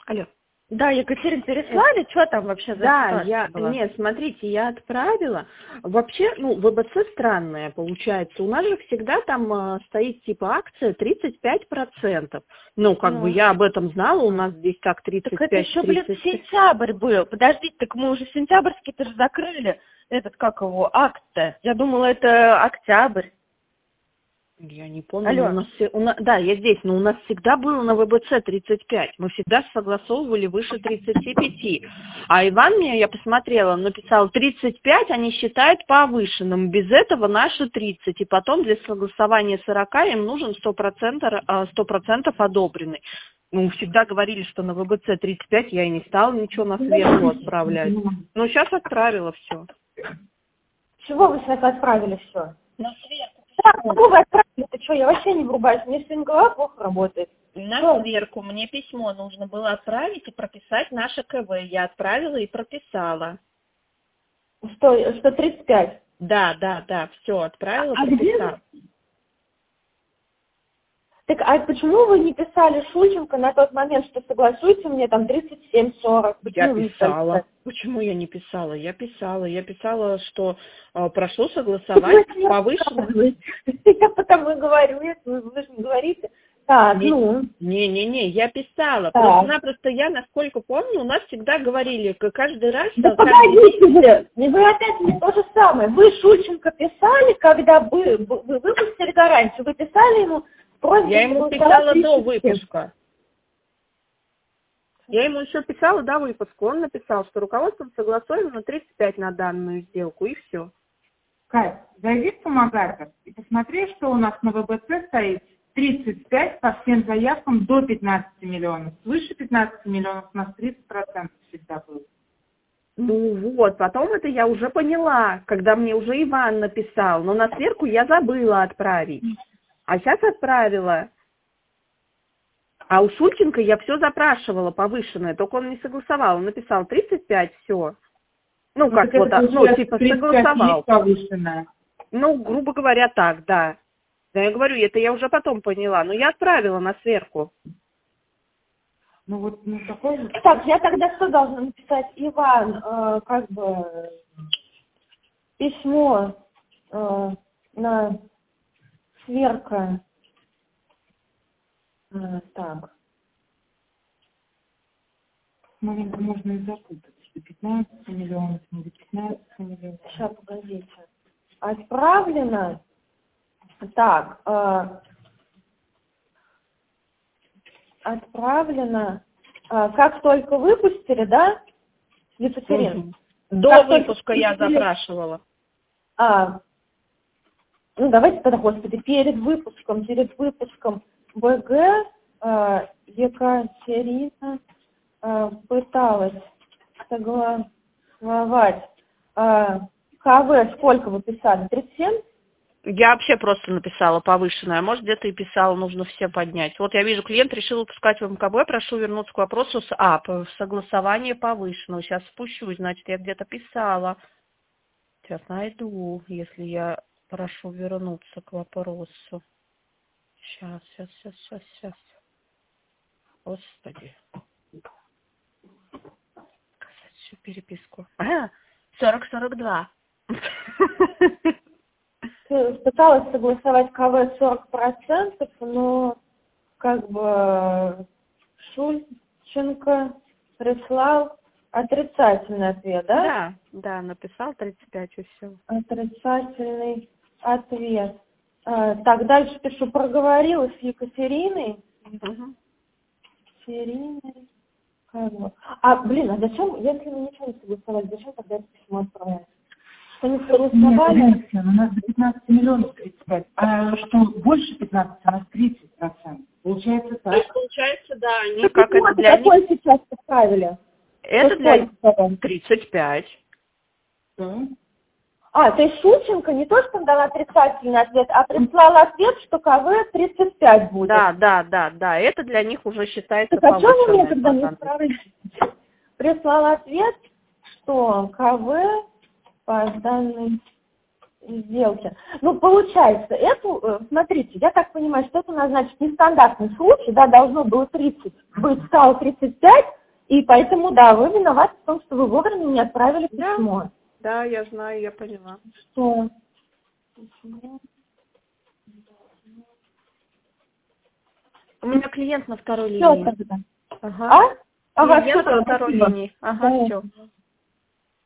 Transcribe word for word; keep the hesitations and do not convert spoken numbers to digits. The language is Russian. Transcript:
Алло. Да, Екатерина, переслали, Э, что там вообще за Да, ситуация я, была? нет, смотрите, я отправила. Вообще, ну, ВБЦ странная получается. У нас же всегда там э, стоит типа акция тридцать пять процентов. Ну, как бы Ну, я об этом знала, у нас здесь как так это тридцать пять еще, блин, тридцать пять. сентябрь был. Подождите, так мы уже сентябрьский-то же закрыли. Этот, как его, акт-то. Я думала, это октябрь. Я не помню, но у Алло. нас, все- у нас, да, я здесь, но у нас всегда было на ВБЦ тридцать пять. Мы всегда согласовывали выше тридцати пяти. А Иван мне, я посмотрела, он написал тридцать пять, они считают повышенным. Без этого наши тридцать. И потом для согласования сорока им нужен сто процентов, сто процентов одобренный. Ну, всегда говорили, что на ВБЦ тридцать пять, я и не стала ничего на сверху отправлять. Но сейчас отправила все. Чего вы сейчас отправили все? На сверху. Да, кого вы отправили? Ты что, я вообще не врубаюсь. Мне сегодня голова плохо работает. На Что? сверху мне письмо нужно было отправить и прописать наше КВ. Я отправила и прописала. Что, что тридцать пять? Да, да, да, все, отправила, А где прописала. Так, а почему вы не писали Шульченко на тот момент, что согласуйте мне там тридцать семь сорок? Я Почему вы не стали писала. писать? Почему я не писала? Я писала. Я писала, что э, прошу согласовать Вы повышенным. Я потому и говорю, если вы, вы же не говорите. Так, Не- ну. Не-не-не, я писала. Так. Просто-напросто я, насколько помню, у нас всегда говорили, к- каждый раз... Да э, каждый день- погодите вы, вы опять мне то же самое. Вы Шульченко писали, когда вы, вы вы выпустили гарантию, вы писали ему с просьбой Я ему согласовать писала до тридцать семь. выпуска. Я ему еще писала до выпуска. Он написал, что руководством согласовано на тридцать пять на данную сделку, и все. Кать, зайди в помогатор и посмотри, что у нас на ВБЦ стоит тридцать пять по всем заявкам до пятнадцати миллионов. Свыше пятнадцати миллионов у нас тридцать процентов всегда было. Ну вот, потом это я уже поняла, когда мне уже Иван написал, но на сверху я забыла отправить. А сейчас отправила. А у Шульченко я все запрашивала повышенное, только он не согласовал. Он написал тридцать пять, все. Ну, Ну, как так вот, это а, ну, получается типа, тридцать пять согласовал. есть повышенная. Ну, грубо говоря, так, да. Да, я говорю, это я уже потом поняла, но я отправила на сверху. Ну вот, ну такой же. Так, я тогда что должна написать? Иван, э, как бы, письмо э, на сверка. Э, так. Маленько можно и запутать, что пятнадцать миллионов, не до пятнадцати миллионов. Сейчас, погодите. Отправлено. Так, э, отправлено. э, как только выпустили, да, Екатерина? Мгм. До Как только выпуска я выпустили- запрашивала. А, ну, давайте тогда, господи, перед выпуском, перед выпуском БГ э, Екатерина э, пыталась согласовать э, КВ, сколько вы писали? тридцать семь? Я вообще просто написала повышенное, а может где-то и писала, нужно все поднять. Вот я вижу, клиент решил выпускать в МКБ, прошу вернуться к вопросу с А, п- согласование повышенного. Сейчас спущусь, значит, я где-то писала. Сейчас найду, если я прошу вернуться к вопросу. Сейчас, сейчас, сейчас, сейчас, сейчас. Господи. Всю переписку. А, сорок сорок два. Пыталась согласовать КВ сорок процентов, но как бы Шульченко прислал отрицательный ответ, да? Да, да, написал тридцать пять и все. Отрицательный ответ. А, так, дальше пишу, проговорила с Екатериной. Угу. Екатериной. Как бы. А, блин, а зачем, если мы ничего не согласовали, зачем тогда это письмо отправлять? Что не Нет, согласовали? Алексей, у нас до пятнадцати миллионов тридцать пять, а что больше пятнадцати, у нас тридцать процентов. Получается То так. есть, получается, да, они Так как вот, это для них... какой сейчас отправили? Это Что для сколько потом? тридцать пять. Да. А, то есть Шульченко не то, что дала отрицательный ответ, а прислала ответ, что КВ тридцать пять будет. Да, да, да, да, это для них уже считается Так а что вы мне повышенное. тогда не по данным. справились? Прислал ответ, что КВ по данной сделки. Ну, получается, эту, смотрите, я так понимаю, что это у нас, значит, нестандартный случай, да, должно было тридцать, быть, стало тридцать пять, и поэтому, да, вы виноваты в том, что вы вовремя не отправили письмо. Да, да, я знаю, я поняла. Что? У меня клиент на второй Все линии. тогда. Ага. А? Ага, Клиент все, на второй спасибо. линии. Ага, Да. все.